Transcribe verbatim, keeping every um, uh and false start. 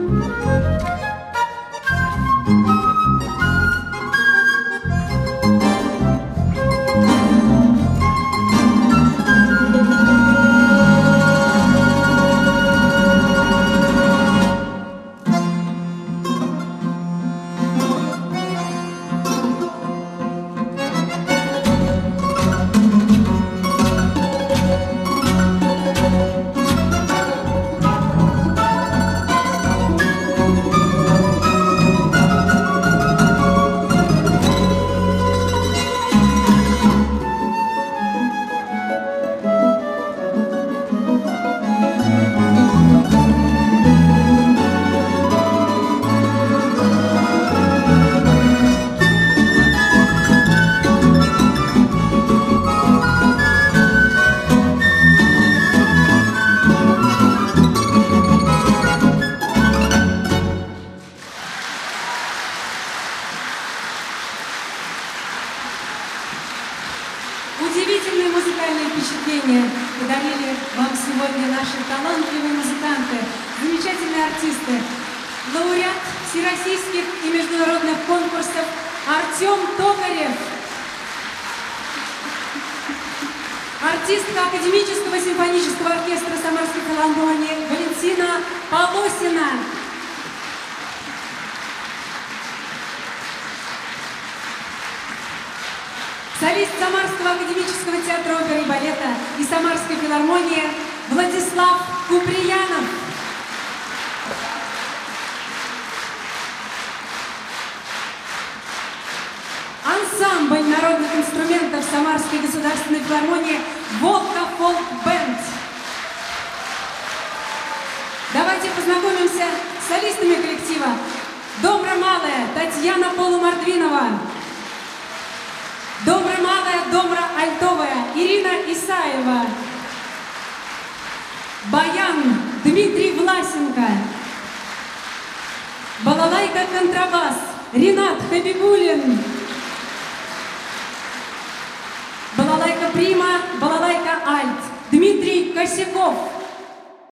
Удивительные музыкальные впечатления подарили вам сегодня наши талантливые музыканты, замечательные артисты, лауреат всероссийских и международных конкурсов Артем Токарев, артистка Академического симфонического оркестра Самарской филармонии Валентина Полосина, солист Самарского академического театра оперы и балета и Самарской филармонии Владислав Куприянов, ансамбль народных инструментов Самарской государственной филармонии «Волга Фолк Бенд». Давайте познакомимся с солистами коллектива. Добра малая Татьяна Полумордвинова. Добра малая, добра альтовая Ирина Исаева. Баян Дмитрий Власенко. Балалайка контрабас Ренат Хабибулин. Балалайка прима, балалайка альт Дмитрий Косяков.